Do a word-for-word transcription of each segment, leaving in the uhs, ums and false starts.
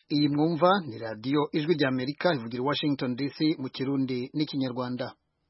Iyi mwumva ni radio Ijwi rya Amerika ivugira Washington D C mu Kirundi n'ikinyarwanda.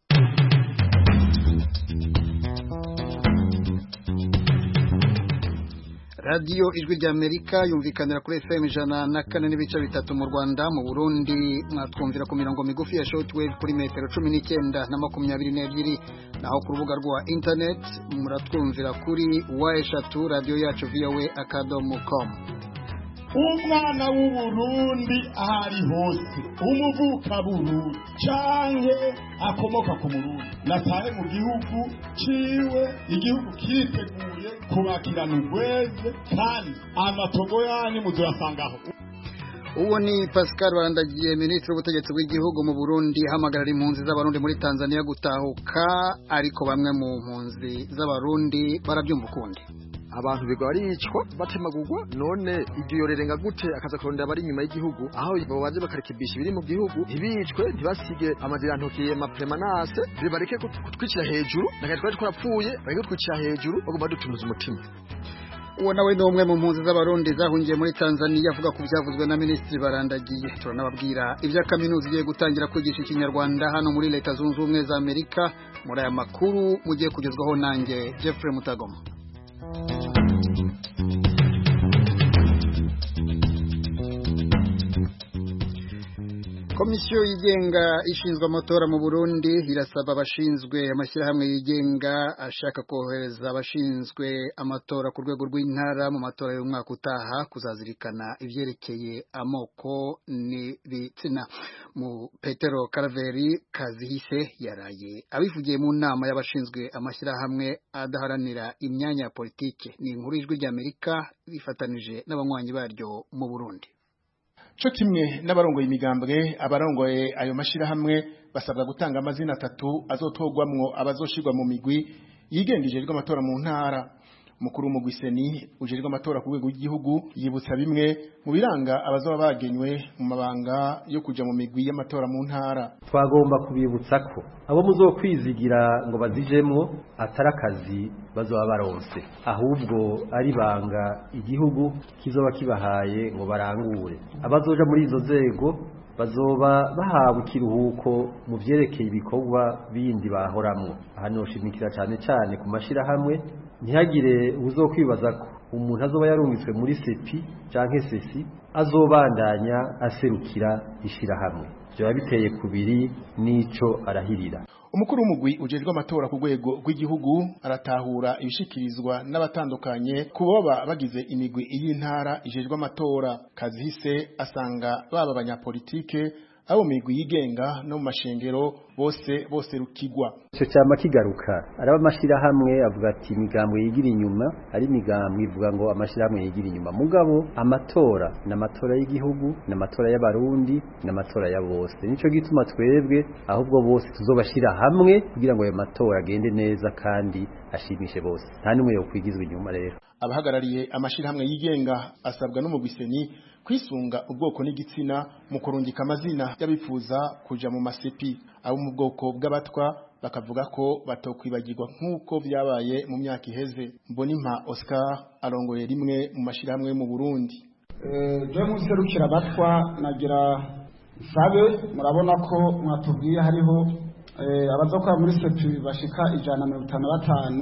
Radio Ijwi rya Amerika yumvikanira kuri F M ijana na kane n'ibice bitatu mu Rwanda, mu Burundi mwatwumvira ku mirongo migufi ya shortwave kuri metero cumi n'icyenda na makumyabiri n'ebyiri, naho ku rubuga rwa internet muratwumvira kuri wa eshatu radio yacu v o a akadomo com. Umwana w'Uburundi ahari hose, umuvuka Burundi canke akomoka ku Burundi, nataye mu gihugu ciwe, igihugu kiteguye kubakirana urweze kandi amatogo yanyu muzoyasangaho. Uwo ni Pascal Barandagiye, Minisitiri w'Ubutegetsi bw'igihugu mu Burundi, hamagarira impunzi z'abarundi muri Tanzania gutahuka, ariko bamwe mu mpunzi z'abarundi barabyumva ukundi. Abantu bigwa baricwa batemagurwa, none igiyorerenga gute akaza kurondera bari nyuma y'igihugu aho babaje bakarekebisha ibiri mu gihugu, ntibicwe ntibasige amazira ntokiye mapremanase, bibareke kutwicira hejuru, nakati twari twarapfuye bareke kutwicira hejuru bagomba dutumuza umutima. Uwo nawe ni umwe mu mpunzi z'abarundi zahungiye muri Tanzania, avuga ku byavuzwe na Minisitiri Barandagiye. Turanababwira ibya kaminuza igiye gutangira kwigisha ikinyarwanda hano muri Leta Zunze Ubumwe za Amerika. Muri aya makuru mugiye kugezwaho nanjye Jeffrey Mutagoma. Komisiyo yigenga ishinzwe amatora mu Burundi irasaba abashinzwe amashyirahamwe yigenga ashaka kohereza abashinzwe amatora ku rwego rw'intara mu matora y'umwaka utaha kuzazirikana ivyerekeye amoko n'ibitsina. Mu Petero Karaveri Kazihise yaraye abivugiye mu nama y'abashinzwe amashyirahamwe adaharanira imyanya ya politike. Ni inkuru y'Ijwi rya Amerika bifatanije n'abanywanyi baryo mu Burundi. Cyo kimwe n'abarongoye imigambwe, abarongoye ayo mashirahamwe basabwa gutanga amazina atatu azotogwamwo abazoshirwa mu migwi yigengeje rw'amatora mu ntara. Mukuru mu Gwiseni ujerirwa amatora ku rwego rw'igihugu yibutsa bimwe mu biranga abazoba bagenywe mu mabanga yo kuja mu migwi y'amatora mu ntara. Twagomba kubibutsa ko abo muzokwizigira ngo bazijemwo atari akazi bazoba baronse, ahubwo ari banga igihugu kizoba kibahaye ngo barangure. Abazoja muri izo nzego bazoba bahawe ikiruhuko mu vyerekeye ibikorwa bindi bahoramwo. Aha noshimikira cyane cyane ku mashirahamwe, ntihagire uzokwibaza ko umuntu azoba yarungitswe muri sepi canke sesi azobandanya aserukira ishirahamwe. Byo biteye kubiri nico arahirira. Umukuru w'umugwi ujejwe amatora ku rwego rw'igihugu aratahura ibishikirizwa n'abatandukanye kuboba bagize imigwi y'intara ijejwe amatora. Kazihise asanga baba abanyapolitike abo migwi yigenga no mu mashengero bose bose rukigwa. Cyo cyama kigaruka araba amashirahamwe avuga ati imigambwe yigira inyuma, ari imigambwe ivuga ngo amashirahamwe yigira inyuma. Mugabo amatora n'amatora y'igihugu n'amatora y'abarundi n'amatora ya bose, nico gituma twebwe ahubwo bose tuzobashira hamwe kugira ngo ayo matora agende neza kandi ashimishe bose, nta numwe yo kwigizwa inyuma. Rero abahagarariye amashirahamwe yigenga asabwa no mu Gwiseni kwisunga ubwoko n'igitsina mu kurungika amazina y'abifuza kuja mu masepi. Abo mu bwoko bw'abatwa bakavuga ko batokwibagirwa nk'uko vyabaye mu myaka iheze. Mbonimpa Oscar arongoye rimwe mu mashirahamwe mu Burundi. Eh je muserukira abatwa nagira sabe, murabona ko mwatubwiye hariho eh abazokora muri sepi bashika ijana na mirongo itanu na batanu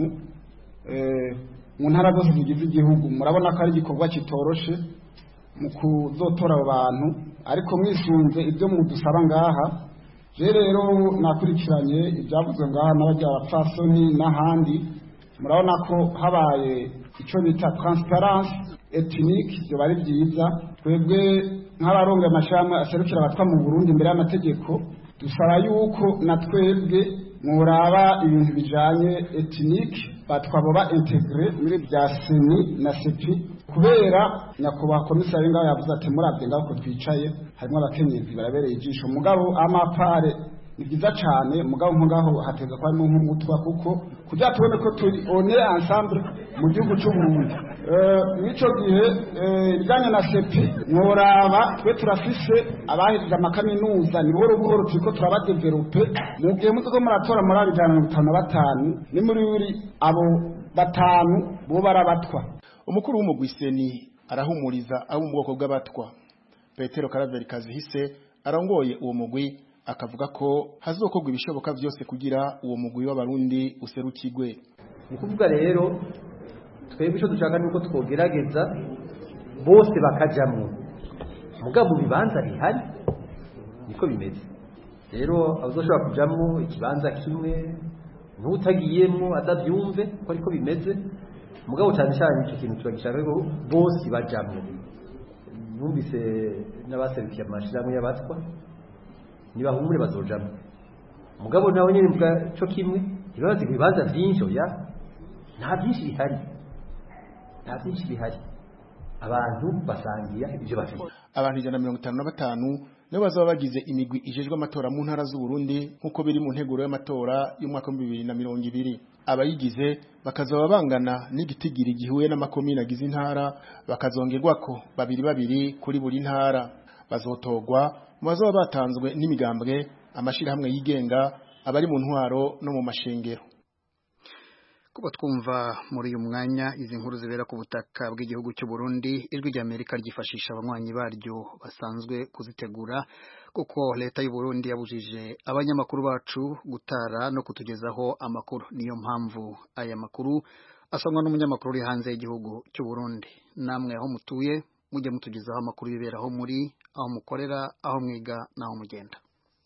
eh mu ntara zose zigize igihugu. Murabona ko ari igikorwa kitoroshe mu kuzotora abo bantu, ariko mwisunze ibyo mudusaba ngaha. Je rero nakurikiranye ibyavuzwe ngaha n'abajya abapfasoni n'ahandi, murabona ko habaye icyo bita transparence ethnique, byo bari byiza. Twebwe nk'abarongoye amashirahamwe aserukira abatwa mu Burundi imbere y'amategeko dusaba yuko na twebwe muraba ibintu bijanye ethnique batwabo ba integre muri bya seni na sepi, kubera nyakubahwa komisari ngaho yavuze ati muravye ngaho ko twicaye harimo abakenyezi barabereye ijisho. Mugabo amapare ni byiza cyane, mugabo ngaho hateza kwa n'umutwa kuko kugira tubone ko turi one ensemble mu gihugu cy'u Burundi. Eh nico gihe bijanye na sepi mworaba twe turafise abahejeje amakaminuza, ni buhoro buhoro turiko turabadevelope. Mu gihe muzo ko muratora muri ijana na mirongo itanu na batanu ni muri buri abo batanu bo barabatwa. Umukuru w'umugwiseni arahumuriza abo mu bwoko bw'abatwa Petero Karaveri Kazihise arongoye uwo mugwi akavuga ko hazokorwa ibishoboka byose kugira uwo mugwi w'abarundi userukigwe. Ni kuvuga rero twebwe ico dushaka nuko twogerageza bose bakajamwo mugabo bibanza bihari niko bimeze. Rero abazoshobora kujamwo ikibanza kimwe n'utagiyemo adavyumve ko ariko bimeze mugabo cyane cyane icyo kintu turagishaka ko bose bajamwo. Numvise n'abaserukiye amashirahamwe y'abatwa nibahumure bazojamwo mugabo nawe nyine mvuga cyo kimwe ibibazo ibibaza byinshi oya nta byinshi bihari nta byinshi bihari abantu basangiye ibyo bafite. Abantu ijana na mirongo itanu na batanu nibo bazaba bagize imigwi ijejwe amatora mu ntara z'u Burundi nkuko biri mu nteguro y'amatora y'umwaka wa bibiri na mirongo ibiri. Abayigize bakazaba bangana n'igitigiri gihuye n'amakomine agize intara bakazongerwako babiri babiri kuri buri ntara. Bazotogwa mu bazaba batanzwe n'imigambwe amashirahamwe yigenga abari mu ntwaro no mu mashengero. Kuba twumva muri uyu mwanya izi nkuru zibera ku butaka bw'igihugu cy'u Burundi, ijwi rya Amerika ryifashisha abanywanyi baryo basanzwe kuzitegura kuko leta y'u Burundi yabujije abanyamakuru bacu gutara no kutugezaho amakuru. Niyo mpamvu aya makuru asomwa n'umunyamakuru uri hanze y'igihugu cy'u Burundi. Namwe aho mutuye mujye mutugezaho amakuru biberaho muri aho mukorera, aho mwiga naho mugenda.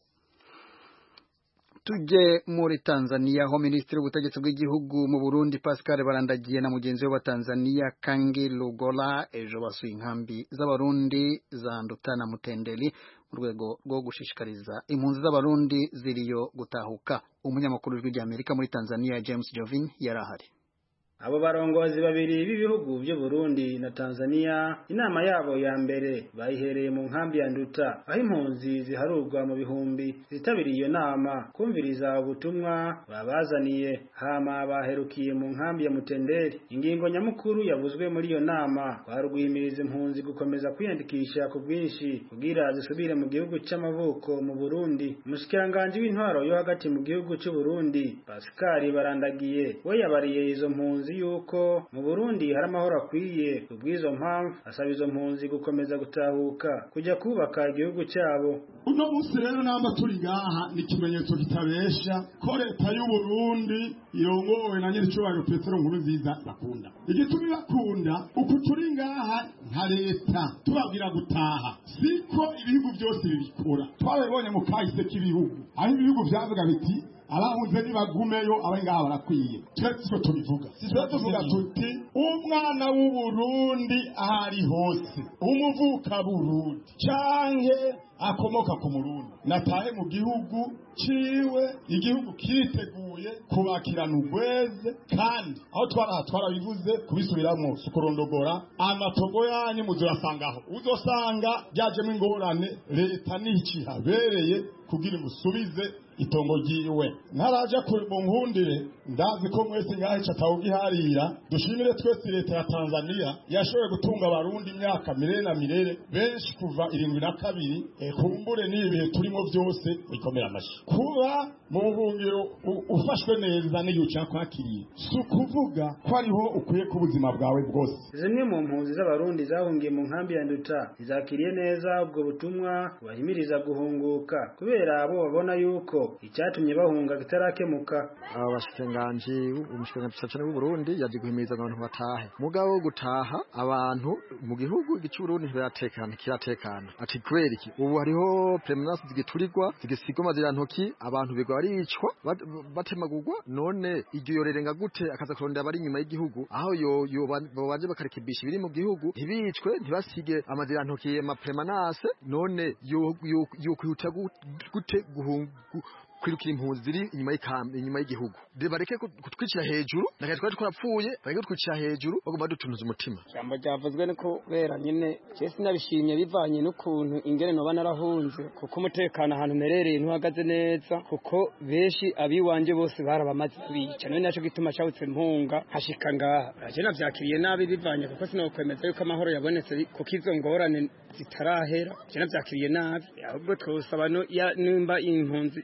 Tuje muri Tanzania aho Minisitiri w'Ubutegetsi bw'igihugu mu Burundi Pascal Barandagiye na mugenzi we wa Tanzania Kangi Lugola ejo basuye inkambi z'abarundi za Nduta na Mutendeli mu rwego rwo gushishikariza impunzi z'abarundi ziriyo gutahuka. Umunyamakuru w'ijwi rya Amerika muri Tanzania James Jovin yarahari. Abo barongozi babiri b'ibihugu byo Burundi na Tanzania inama yabo ya mbere bayihereye mu nkambi ya Nduta aho impunzi ziharurwa mu bihumbi zitabiriye iyo nama kumviriza ubutumwa babazaniye. Hama baherukiye mu nkambi ya Mutendeli. Ingingo nyamukuru yavuzwe muri iyo nama barugwimiriza impunzi gukomeza kwiyandikisha ku bwinshi kugira zisubire mu gihugu cy'amavuko mu Burundi. Umushikiranganje w'intwaro yo hagati mu gihugu cy'u Burundi Pascal Barandagiye we yabariye izo mpunzi yuko mu Burundi hari amahoro akwiye. Kubwizo mpamvu asaba izo mpunzi gukomeza gutahuka kujya kubaka igihugu cyabo. Uno munsi rero namba turi ngaha ni kimenyetso kitabesha ko leta y'u Burundi irongowe na nyiricubahiro Petero Nkurunziza bakunda. Igitumi bakunda uko turi ngaha nka leta tubabwira gutaha siko ibihugu byose bibikora. Twabibonye mu kahise k'ibihugu aho ibihugu byavuga biti abahunze nibagumeyo abari ngaha barakwiye. Twese tubivuga sisi tuvuga tuti umwana w'u Burundi ahari hose umuvuka Burundi canke akomoka ku Murundi natahe mu gihugu ciwe igihugu kiriteguye kubakirana ubweze kandi aho twara twarabivuze kubisubiramwo sukurondogora amatogo yanyu muzorasangaho uzosanga byajemo ingorane leta nici habereye kugira musubize itongo giwe naraja ku nkundire ndazi ko mwese ngahe catawugiharira. Dushimire twese leta ya Tanzania yashoboye gutunga abarundi imyaka mirere na mirere benshi kuva irindwi na kabiri e, kumbure n'ibihe turimo byose bikomera amashi kuba mu buhungiro ufashwe neza n'iyo cyakwakiriye sukuvuga ko ariho ukwiye ku buzima bwawe bwose. Zimwe mu mpunzi z'abarundi zahungiye mu nkambi ya Nduta izakiriye neza ubwo butumwa bahimiriza guhunguka kubera abo babona yuko icyatumye bahunga kitarakemuka. Abashikanganje umushikanganje cyane w'u Burundi yaje guhimiriza abantu batahe mugabo gutaha abantu mu gihugu gicu Burundi biratekana kiratekana ati kweri iki ubu hariho premenace zigiturirwa zigisigwa mazira ntoki abantu bigwa baricwa batemagurwa none iryo yorerenga gute akaza kurondera bari nyuma y'igihugu aho yo yo baje bakarekebisha biri mu gihugu ntibicwe ntibasige amazira ntoki ma premenace none yo yo kwihuta gute guhungu kwirukira impunzi ziri inyuma y'ikambi inyuma y'igihugu bareke kutwicira hejuru nagaye twari twarapfuye bareke kutwicira hejuru bagomba dutunuza umutima. Jambo ryavuzwe niko bera nyine cyese nabishimye bivanye n'ukuntu ingene no banarahunze kuko umutekano ahantu merereye ntuhagaze neza kuko beshi abiwanje bose barabamaze kubica none naco gituma cyawutse mpunga hashika ngaha aje navyakiriye nabi bivanye kuko sinokwemeza yuko amahoro yabonetse kuko izo ngorane zitarahera je navyakiriye nabi ahubwo twosaba no nimba impunzi nimba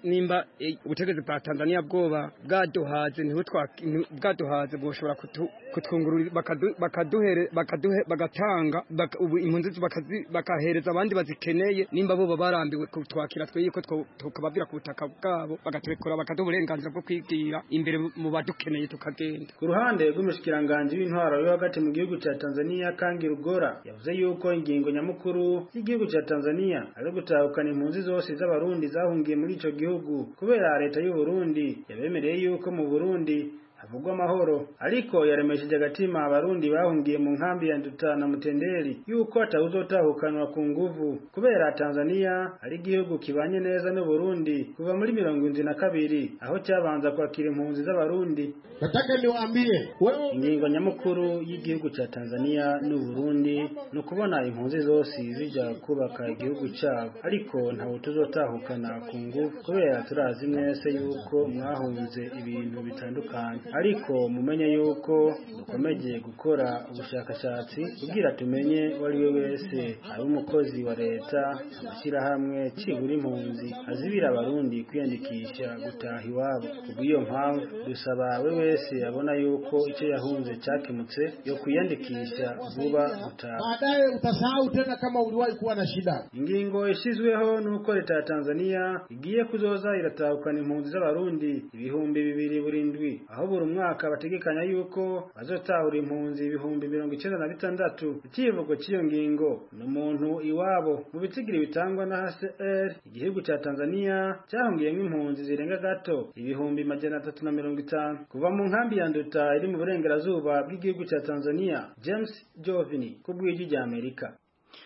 nimba ubutegetsi bwa Tanzania bwoba bwaduhaze niho bwaduhaze bwoshobora kutwungurura bakaduhere bakaduhe bagatanga ubu impunzi bakahereza abandi bazikeneye nimba bo barambiwe kutwakira twe yuko tukababwira ku butaka bwabo bagaturekura bakaduha uburenganzira bwo kwigira imbere mu badukeneye tukagenda. Ku ruhande rw'umushikiranganje w'intwaro yo hagati mu gihugu cya Tanzania Kangi Rugora yavuze yuko ingingo nyamukuru y'igihugu cya Tanzania ari gutahukana impunzi zose z'abarundi zahungiye muri ico gihugu kubera leta y'u Burundi yabemereye yuko mu Burundi havugwa amahoro, ariko yaremesheje agatima abarundi bahungiye mu nkambi ya Nduta na Mutenderi yuko atawuzotahukanwa ku nguvu kubera Tanzania ari igihugu kibanye neza n'u Burundi kuva muri mirongo indwi na kabiri aho cyabanza kwakira impunzi z'abarundi. Nataka niwaambie wewe, ingingo nyamukuru y'igihugu cya Tanzania n'u Burundi no kubona impunzi zose zija kubaka igihugu cyabo, ariko ntawo tuzotahukana ku nguvu kubera turazi mwese yuko mwahunze ibintu bitandukanye, ariko mumenye yuko dukomeje gukora ubushakashatsi kugira tumenye wari we wese ari umukozi wa leta amashyirahamwe cibura impunzi azibira abarundi kwiyandikisha gutaha iwabo. Kubw'iyo mpamvu dusaba we wese abona yuko icyo yahunze cyakemutse yo kwiyandikisha vuba gutaha, baadaye utasahau tena kama uliwahi kuwa na shida. Ingingo ishizweho nuko leta ya Tanzania igiye kuzoza iratahukana impunzi z'abarundi ibihumbi bibiri burindwi, aho buri mwaka bategekanya yuko bazotahura impunzi ibihumbi mirongo icyenda na bitandatu. Ikivugo cy'iyo ngingo n'umuntu iwabo mu bitsigiri bitangwa na H C R. Igihugu cya Tanzania cyahungiyemo impunzi zirenga gato ibihumbi majana atatu na mirongo itanu kuva mu nkambi ya Nduta iri mu burengerazuba bw'igihugu cya Tanzania. James Jovini ku bw'ijwi rya Amerika.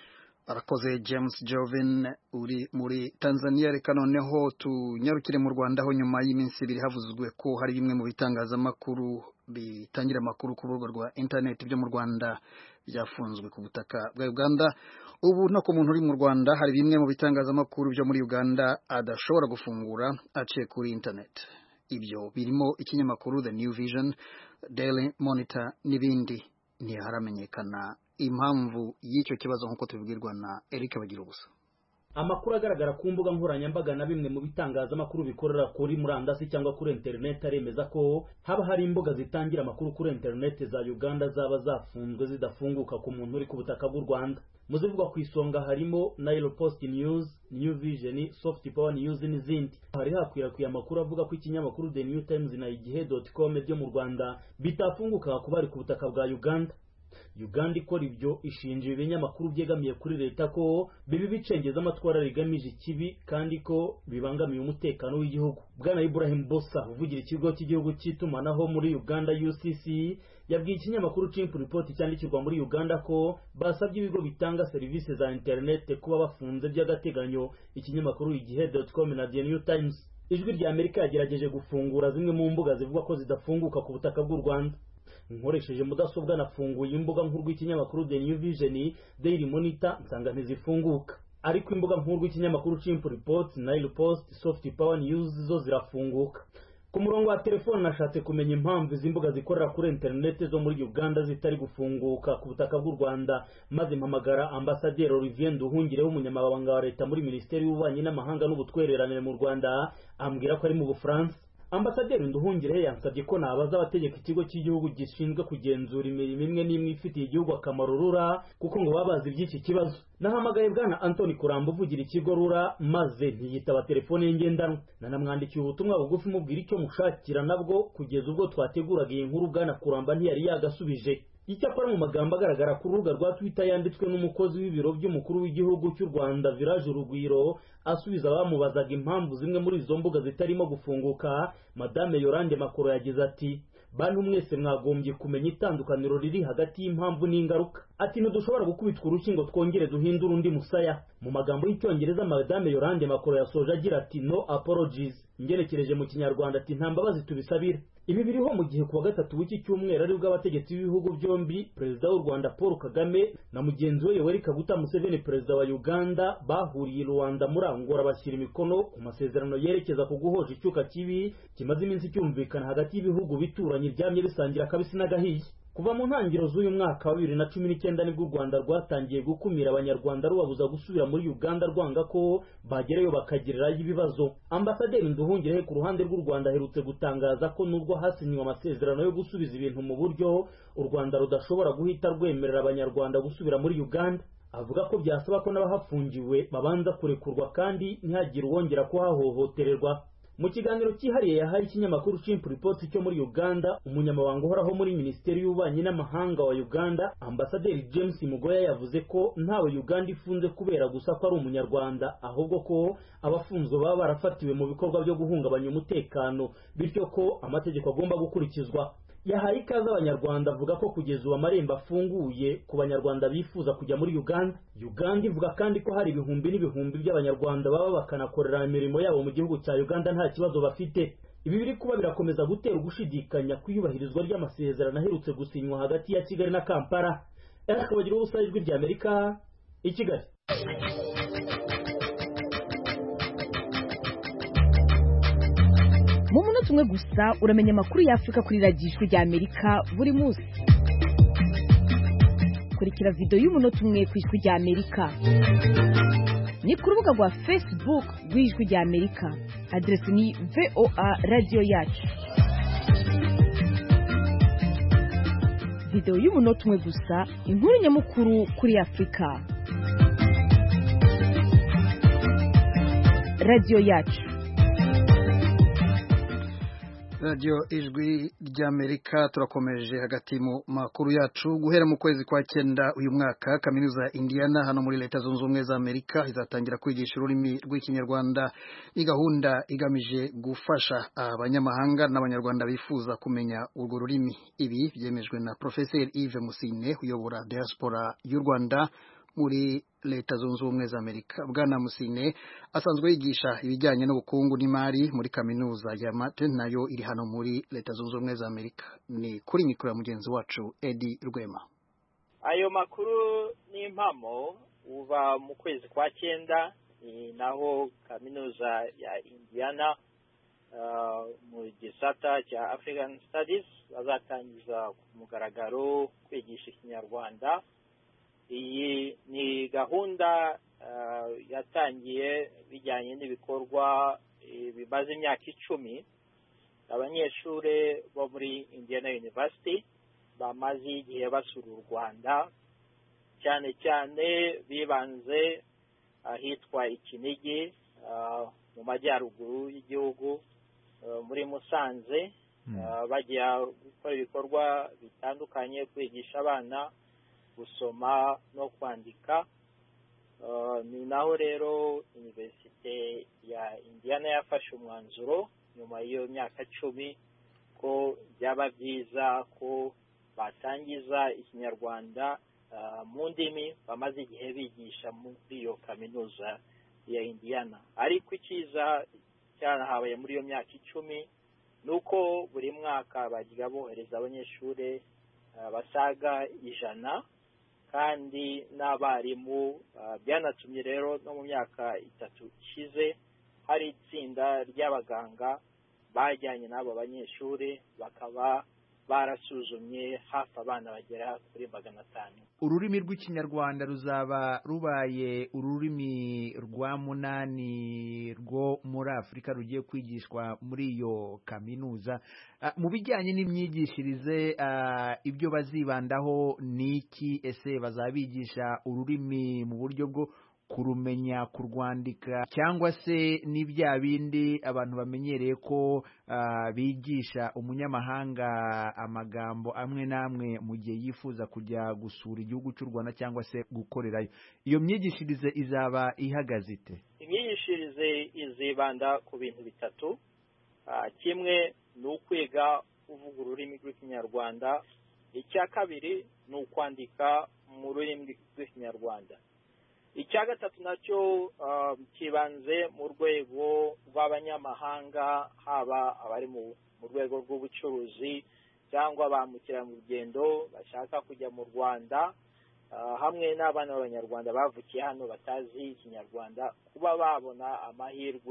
Arakoze James Jovin uri muri Tanzania. Reka noneho tunyarukire mu Rwanda aho nyuma y'iminsi ibiri havuzwe ko hari bimwe mu bitangazamakuru bitangira amakuru ku rubuga rwa internet byo mu Rwanda byafunzwe ku butaka bwa Uganda. Ubu no ku muntu uri mu Rwanda hari bimwe mu bitangazamakuru byo muri Uganda adashobora gufungura aciye kuri internet. Ibyo birimo ikinyamakuru The New Vision, Daily Monitor n'ibindi. Ntiharamenyekana impamvu y'icyo kibazo nk'uko tubibwirwa na Eric Bagirubusa. Amakuru agaragara ku mbuga nkoranyambaga na bimwe mu bitangazamakuru bikorera kuri murandasi cyangwa kuri internet aremeza ko haba hari imbuga zitangira amakuru kuri internet za Uganda zaba zafunzwe zidafunguka ku muntu uri ku butaka bw'u Rwanda. Muzivugwa ku isonga harimo Nile Post News, New Vision, Soft Power News n'izindi. Hari hakwirakwiye amakuru avuga ko ikinyamakuru The New Times na igihe dot com byo mu Rwanda bitafunguka ku bari ku butaka bwa Uganda. Uganda ikora ibyo ishinja ibinyamakuru byegamiye kuri leta ko bibi bicengeza amatwara rigamije ikibi kandi ko bibangamiye umutekano w'igihugu. Bwana Ibrahim Bossa uvugira ikigo cy'igihugu cy'itumanaho muri Uganda U C C yabwiye ikinyamakuru Chimp Report cyandikirwa muri Uganda ko basabye ibigo bitanga serivisi za internet kuba bafunze by'agateganyo ikinyamakuru igihe dot com na The New Times. Ijwi rya Amerika yagerageje gufungura zimwe mu mbuga zivuga ko zidafunguka ku butaka bw'u Rwanda. Nkoresheje mudasobwa nafunguye imbuga nkuru y'ikinyamakuru The New Vision, Daily Monitor nsanga ntizifunguka, ariko imbuga nkuru y'ikinyamakuru Chimp Report, Nile Post, Soft Power News zo zirafunguka. Ku murongo wa telefone nashatse kumenya impamvu izi mbuga zikorera kuri internet zo muri Uganda zitari gufunguka ku butaka bw'u Rwanda, maze mpamagara Ambassadeur Olivier Nduhungire w'umunyamabanga wa leta muri Minisiteri y'Ububanyi n'Amahanga n'Ubutwererane mu Rwanda, ambwira ko ari mu Bufaransa. Ambasaderi Nduhungire yansabye ko nabaza abategeka ikigo cy'igihugu gishinzwe kugenzura imirimo imwe n'imwe ifitiye igihugu akamaro RURA kuko ngo babazi by'iki kibazo. Nahamagaye bwana Anthony Kurambo uvugira ikigo RURA maze ntiyitaba telefone ye ngendanwa. Nanamwandikiye ubutumwa bugufi mubwira icyo mushakira nabwo kugeza ubwo twateguraga iyi nkuru bwana Kuramba ntiyari yagasubije. Icyakora mu magambo agaragara ku rubuga rwa Twitter yanditswe n'umukozi w'ibiro by'umukuru w'igihugu cy'u Rwanda Village Urugwiro asubiza abamubazaga impamvu zimwe muri izo mbuga zitarimo gufunguka, Madame Yorande Makoro yagize ati bantu mwese mwagombye kumenya itandukaniro riri hagati y'impamvu n'ingaruka. Ati ntidushobora gukubitwa urushyi ngo twongere duhindura undi musaya. Mu magambo y'icyongereza Madame Yorande Makoro yasoje agira ati no apologies, ngerekereje mu Kinyarwanda ati nta mbabazi tubisabira. Ibi biriho mu gihe kuwa gatatu w'iki cyumweru ari bwo abategetsi b'ibihugu byombi, Perezida w'u Rwanda Paul Kagame na mugenzi we Yoweri Kaguta Museveni Perezida wa Uganda bahuriye i Rwanda muri Angola bashyira imikono ku masezerano yerekeza ku guhoza icyuka kibi kimaze iminsi cyumvikana hagati y'ibihugu bituranye byamye bisangira kabisi n'agahiye. kuva mu ntangiriro z'uyu mwaka wa bibiri na cumi n'icyenda nibwo u Rwanda rwatangiye gukumira abanyarwanda rubabuza gusubira muri Uganda rwanga ko bagerayo bakagirirayo ibibazo. Ambasaderi Nduhungirehe ku ruhande rw'u Rwanda aherutse gutangaza ko nubwo hasinywe amasezerano yo gusubiza ibintu mu buryo, u Rwanda rudashobora guhita rwemerera abanyarwanda gusubira muri Uganda. Avuga ko byasaba ko n'abahafungiwe babanza kurekurwa kandi ntihagire uwongera kuhahohotererwa. Mu kiganiro cyihariye yahaye ikinyamakuru Chimp Report cyo muri Uganda, umunyamabanga uhoraho muri Minisiteri y'Ububanyi n'Amahanga wa Uganda, Ambasaderi James Mugoya, yavuze ko ntawe Uganda ifunze kubera gusa ko ari umunyarwanda, ahubwo ko abafunzwe baba barafatiwe mu bikorwa byo guhungabanya umutekano, bityo ko amategeko agomba gukurikizwa. Yahaye ikaze abanyarwanda avuga ko kugeza ubu amarembo afunguye ku banyarwanda bifuza kujya muri Uganda. Uganda ivuga kandi ko hari ibihumbi n'ibihumbi by'abanyarwanda baba bakanakorera imirimo yabo mu gihugu cya Uganda nta kibazo bafite. Ibi biri kuba birakomeza gutera ugushidikanya kwiyubahirizwa ry'amasezerano aherutse gusinywa hagati ya Kigali na Kampala. Eric Bagira ubusa ijwi rya Amerika i Kigali. Mu munota umwe gusa uramenya amakuru y'Afrika kuri radiyo rya Amerika buri munsi. Kurikira video y'umunota umwe ku ijwi rya Amerika. Ni ku rubuga rwa Facebook rw'ijwi rya Amerika. Adresi ni V O A Radio Yacu. Video y'umunota umwe gusa, inkuru nyamukuru kuri Afrika. Radio Yacu. Radio ijwi ry'Amerika, turakomeje hagati mu makuru yacu. Guhera mu kwezi kwa cyenda uyu mwaka, kaminuza ya Indiana hano muri Leta Zunze Ubumwe za Amerika izatangira kwigisha ururimi rw'ikinyarwanda. Ni gahunda igamije gufasha abanyamahanga n'abanyarwanda bifuza kumenya urwo rurimi. Ibi byemejwe na Professor Yves Musine uyobora diaspora y'u Rwanda muri Leta Zunze Ubumwe za Amerika. Bwana Musine asanzwe yigisha ibijyanye n'ubukungu n'imari muri kaminuza ya Mate, nayo iri hano muri Leta Zunze Ubumwe za Amerika. Ni kuri mikoro ya mugenzi wacu Eddie Rwema. Ayo makuru ni impamo uva mu kwezi kwa cyenda, naho kaminuza ya Indiana uh, mu gisata cya African Studies bazatangiza ku mugaragaro kwigisha ikinyarwanda. Iyi ni gahunda uh, yatangiye bijyanye n'ibikorwa e, bimaze imyaka icumi. Abanyeshuri bo muri Indiana University bamaze igihe basura u Rwanda, cyane cyane bibanze ahitwa uh, Ikinigi uh, mu majyaruguru y'igihugu uh, muri Musanze. uh, bajya gukora ibikorwa bitandukanye, kwigisha abana gusoma no kwandika. Uh, ni naho rero Universite ya Indiana yafashe umwanzuro nyuma y'iyo myaka cumi ko byaba byiza ko batangiza ikinyarwanda uh, mu ndimi bamaze igihe bigisha muri iyo kaminuza ya Indiana. Ariko ikiza cyarahabaye muri iyo myaka icumi nuko buri mwaka bajya bohereza abanyeshuri uh, basaga ijana, kandi n'abarimu. Uh, byanatumye rero no mu myaka itatu ishize hari itsinda ry'abaganga bajyanye n'abo banyeshuri, bakaba barasuzumye hafi abana bagera kuri magana atanu. Ururimi rw'ikinyarwanda ruzaba rubaye ururimi rwa munani rwo muri Afurika rugiye kwigishwa muri iyo kaminuza. Uh, mu bijyanye n'imyigishirize, uh, ibyo bazibandaho niki? Ese bazabigisha ururimi mu buryo bwo kurumenya, kurwandika, cyangwa se ni bya bindi abantu bamenyereye ko uh, bigisha umunyamahanga amagambo amwe n'amwe mu gihe yifuza kujya gusura igihugu cy'u Rwanda cyangwa se gukorerayo? Iyo myigishirize izaba ihagaze ite? Imyigishirize izibanda ku bintu bitatu. Uh, kimwe ni ukwiga kuvuga ururimi rw'ikinyarwanda. Icya kabiri ni ukwandika mu rurimi rw'ikinyarwanda. Icya gatatu nacyo uh, kibanze mu rwego rw'abanyamahanga, haba abari mu rwego rw'ubucuruzi cyangwa ba mukerarugendo bashaka kujya mu Rwanda, uh, hamwe n'abana b'abanyarwanda bavukiye hano batazi ikinyarwanda, kuba babona amahirwe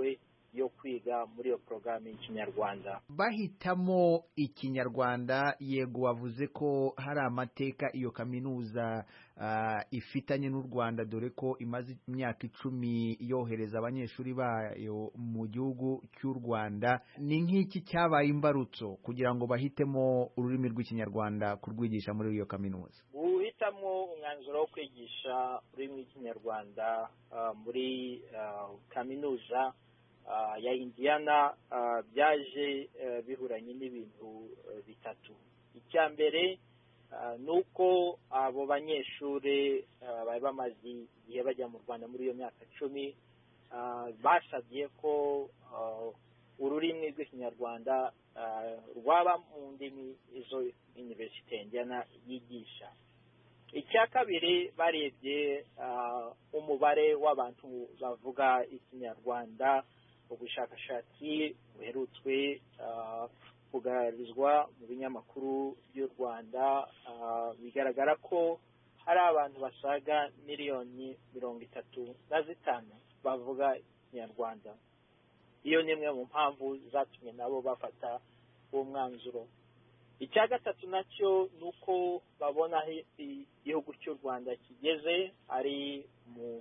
yo kwiga muri iyo porogaramu y'ikinyarwanda. Bahitamo ikinyarwanda, yego wavuze ko hari amateka iyo kaminuza uh, ifitanye n'u Rwanda, dore ko imaze imyaka icumi yohereza abanyeshuri bayo mu gihugu cy'u Rwanda. Ni nk'iki cyabaye imbarutso kugira ngo bahitemo ururimi rw'ikinyarwanda kurwigisha muri iyo kaminuza? Guhitamo umwanzuro wo kwigisha ururimi rw'ikinyarwanda uh, muri uh, kaminuza Uh, ya Indiana uh, byaje uh, bihuranye n'ibintu uh, bitatu. Icya mbere uh, nuko abo banyeshuri uh, bari bamaze igihe bajya mu Rwanda muri iyo myaka icumi uh, basabye ko uh, ururimi rw'ikinyarwanda uh, rwaba mu ndimi izo University ya Indiana yigisha. Icya kabiri barebye uh, umubare w'abantu bavuga ikinyarwanda. Ubushakashatsi buherutswe kugaragarizwa mu binyamakuru by'u Rwanda bigaragara ko hari abantu basaga miliyoni mirongo itatu na zitanu bavuga ikinyarwanda. Iyo ni imwe mu mpamvu zatumye nabo bafata uwo mwanzuro. Icya gatatu nacyo ni uko babona igihugu cy'u Rwanda kigeze ari mu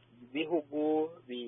bihugu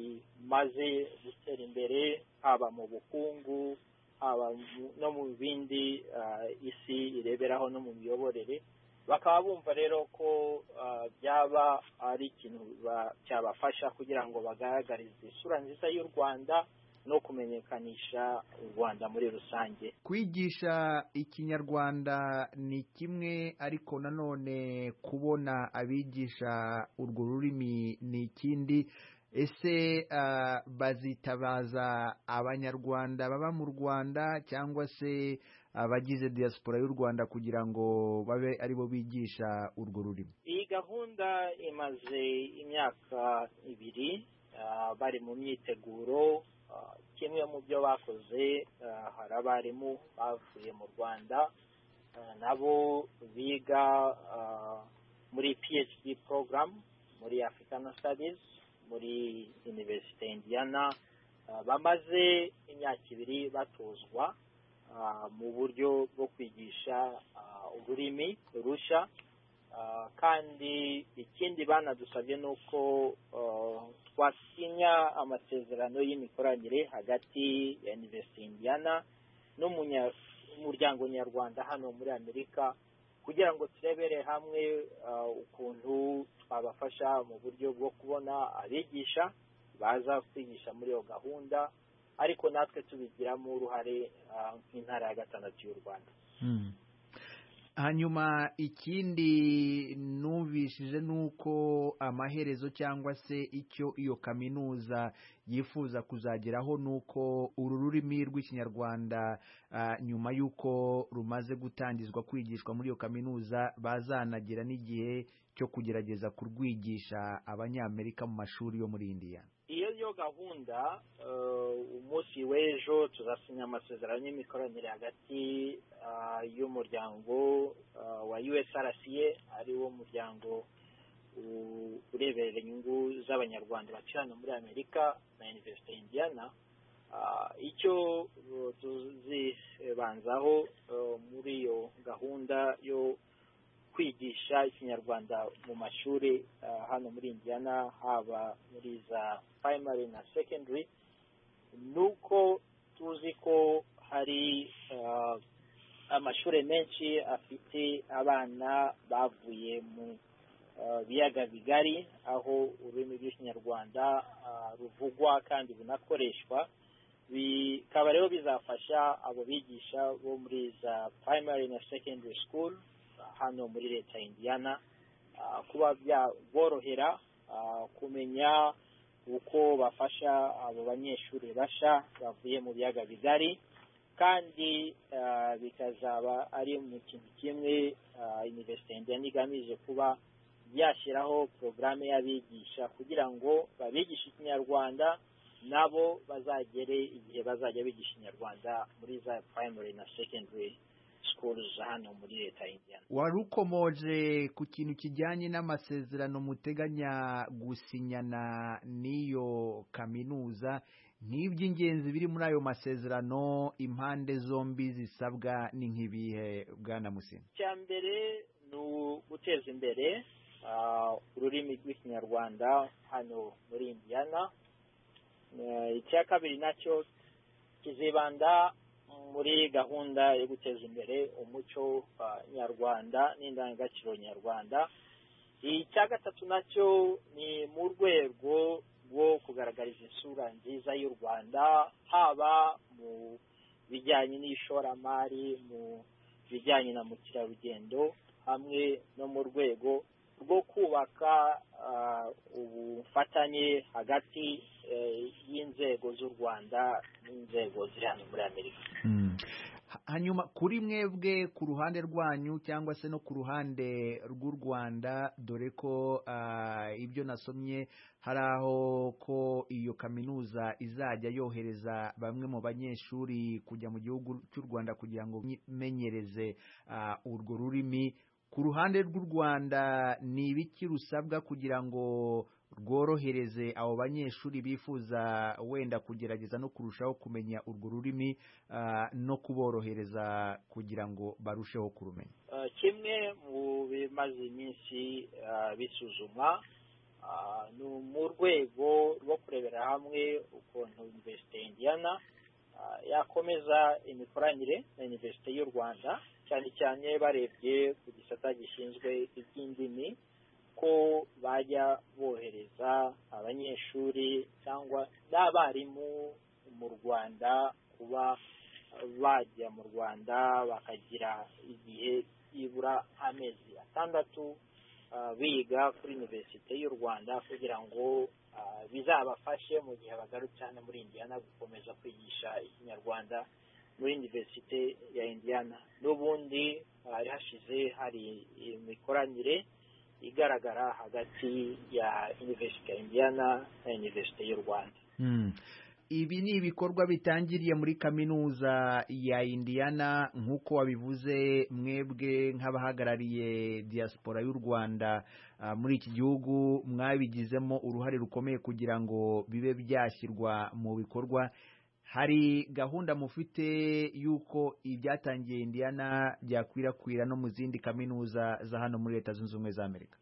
bimaze gutera imbere, haba mu bukungu, haba no mu bindi uh, isi ireberaho no mu miyoborere. Bakaba bumva rero ko uh, byaba ari ikintu cyabafasha kugira ngo bagaragarize isura nziza y'u Rwanda no kumenyekanisha u Rwanda muri rusange. Kwigisha ikinyarwanda ni kimwe, ariko nanone kubona abigisha urwo rurimi ni ikindi. Ese uh, bazitabaza abanyarwanda baba mu Rwanda cyangwa se abagize diaspora y'u Rwanda kugira ngo babe aribo bigisha urwo rurimi? Iyi gahunda imaze imyaka ibiri uh, bari mu myiteguro. Uh, kimwe mu byo bakoze, uh, hari abarimu bavuye mu Rwanda uh, nabo biga uh, muri PhD program muri African Studies muri University ya Indiana. Uh, bamaze imyaka ibiri batozwa uh, mu buryo bwo kwigisha uh, ururimi rushya. Uh, kandi ikindi banadusabye nuko uh, twasinya amasezerano y'imikoranire hagati ya University ya Indiana n'umuryango nyarwanda hano muri Amerika, kugira ngo turebere hamwe uh, ukuntu twabafasha mu buryo bwo kubona abigisha baza kwigisha muri iyo gahunda, ariko natwe tubigiramo uruhare uh, nk'intara ya gatandatu y'u Rwanda. hmm. Hanyuma ikindi numvishije nuko amaherezo cyangwa se icyo iyo kaminuza yifuza kuzageraho nuko uru rurimi rw'ikinyarwanda uh, nyuma yuko rumaze gutangizwa kwigishwa muri iyo kaminuza bazanagira n'igihe cyo kugerageza kurwigisha abanyamerika mu mashuri yo muri India. Iyo yo gahunda uh, umunsi w'ejo tuzasinya amasezerano y'imikoranire hagati uh, y'umuryango uh, wa U S R C A, ari wo muryango uh, ureberera inyungu z'abanyarwanda bacana muri Amerika na University ya Indiana. Uh, icyo uh, tuzibanzaho uh, muri iyo gahunda yo kwigisha ikinyarwanda mu mashuri uh, hano muri Indiana, haba muri za primary na secondary, nuko tuzi ko hari uh, amashuri menshi afite abana bavuye mu uh, biyaga bigari, aho ururimi rw'ikinyarwanda uh, ruvugwa kandi bunakoreshwa. Bikaba rero bizafasha abo bigisha bo muri za primary na secondary school hano muri leta ya Indiana uh, kuba byaborohera uh, kumenya uko bafasha abo banyeshuri basha bavuye mu biyaga bigari, kandi uh, bikazaba ari mu kintu kimwe uh, University ya Indiana igamije kuba byashyiraho porogaramu y'abigisha kugira ngo babigishe ikinyarwanda nabo bazagere igihe bazajya bigisha ikinyarwanda muri za primary na secondary schools hano muri leta ya Indiana. Wari ukomoje ku kintu kijyanye n'amasezerano muteganya gusinyana n'iyo kaminuza. n'iby'ingenzi biri muri ayo masezerano impande zombi zisabwa ni nk'ibihe Bwana Musine? icya mbere ni uguteza imbere ururimi rw'ikinyarwanda hano muri Indiana. icya kabiri nacyo kizibanda muri gahunda yo guteza imbere umuco nyarwanda n'indangagaciro nyarwanda. icya gatatu nacyo ni mu rwego rwo kugaragariza isura nziza y'u Rwanda, haba mu bijyanye n'ishoramari, mu bijyanye na mukerarugendo, hamwe no mu rwego rwo kubaka ubufatanye hagati y'inzego z'u Rwanda n'inzego ziri hano muri Amerika. Hanyuma kuri mwebwe ku ruhande rwanyu cyangwa se no ku ruhande rw'u Rwanda, dore ko ibyo nasomye hari aho ko iyo kaminuza izajya yohereza bamwe mu banyeshuri kujya mu gihugu cy'u Rwanda kugira ngo bimenyereze urwo rurimi. Ku ruhande rw'u Rwanda ni ibiki rusabwa kugira ngo rworohereze abo banyeshuri bifuza wenda kugerageza no kurushaho kumenya urwo rurimi no kuborohereza kugira ngo barusheho kurumenya? Kimwe mu bimaze iminsi bisuzumwa ni mu rwego rwo kurebera hamwe ukuntu University ya Indiana yakomeza imikoranire na University y'u Rwanda, cyane cyane barebye ku gisata gishinzwe iby'indimi, ko bajya bohereza abanyeshuri cyangwa n'abarimu mu Rwanda kuba bajya mu Rwanda bakagira igihe byibura amezi atandatu biga kuri University y'u Rwanda, kugira ngo bizabafashe mu gihe bagarutse hano muri Indiana gukomeza kwigisha ikinyarwanda muri University ya Indiana. N'ubundi hari hashize hari imikoranire igaragara hagati ya University ya Indiana na University y'u Rwanda. Hmm. Ibi ni ibikorwa bitangiriye muri kaminuza ya Indiana nk'uko wabivuze, mwebwe nk'abahagarariye diaspora y'u Rwanda uh, muri iki gihugu mwabigizemo uruhare rukomeye kugira ngo bibe byashyirwa mu bikorwa. Hari gahunda mufite yuko ibyatangiye Indiana byakwirakwira no mu zindi kaminuza za hano muri Leta Zunze Ubumwe za Amerika?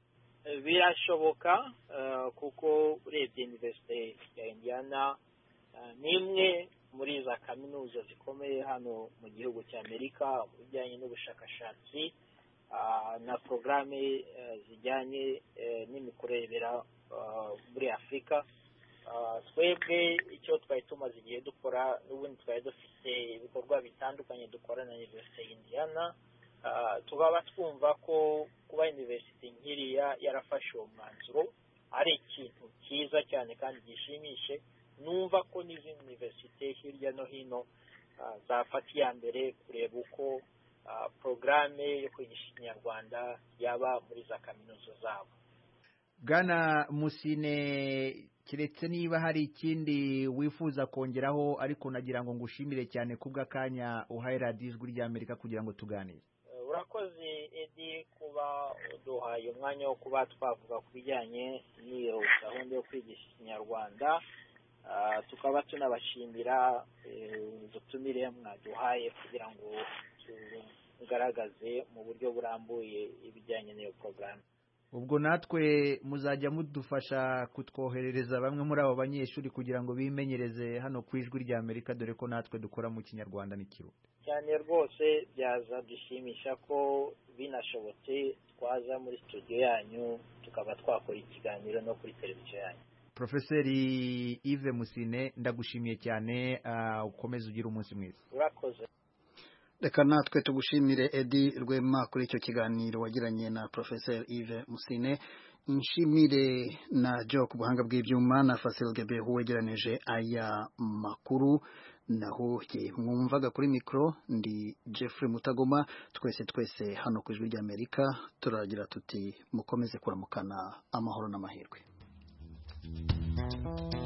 Birashoboka uh, kuko urebye University ya Indiana uh, ni imwe muri za kaminuza zikomeye hano mu gihugu cya Amerika mu bijyanye n'ubushakashatsi uh, na porogaramu uh, zijyanye uh, n'imikorebera uh, muri Afurika. Twebwe icyo twari tumaze igihe dukora, n'ubundi twari dufite ibikorwa bitandukanye dukora na University ya Indiana. Tukaba twumva ko kuba University nkiriya yarafashe uwo mwanzuro ari ikintu cyiza cyane kandi gishimishe. Numva ko n'izindi University hirya no hino zafata iya mbere kureba uko porogaramu yo kwigisha ikinyarwanda yaba muri za kaminuza zabo. Bwana Musine, kiretse niba hari ikindi wifuza kongeraho, ariko nagira ngo ngushimire cyane kubw'akanya uhaye radiyo Ijwi ry'Amerika kugira ngo tuganire. Urakoze Edi kuba uduhaye umwanya wo kuba twavuga ku bijyanye n'iyo gahunda yo kwigisha ikinyarwanda. Tukaba tunabashimira ubutumire mwaduhaye kugira ngo tugaragaze mu buryo burambuye ibijyanye n'iyo porogaramu. Ubwo natwe muzajya mudufasha kutwoherereza bamwe muri abo banyeshuri kugira ngo bimenyereze hano ku Ijwi ry'Amerika, dore ko natwe dukora mu Kinyarwanda n'ikirundi. Cyane rwose byaza dushimisha ko binashobotse twaza muri studio yanyu tukaba twakora ikiganiro no kuri televiziyo yanyu. Profeseri Yves Musine, ndagushimiye cyane, uh, ukomeze ugira umunsi mwiza. Urakoze. Reka natwe tugushimire Edi Rwema kuri icyo kiganiro wagiranye na Professor Yves Musine. Nshimire na Joe ku buhanga bw'ibyuma na Fasil Gebehu wegeranije aya makuru. Naho ye mwumvaga kuri mikro ndi Jeffrey Mutagoma. Twese twese hano ku Ijwi ry'Amerika turagira tuti mukomeze kuramukana amahoro n'amahirwe.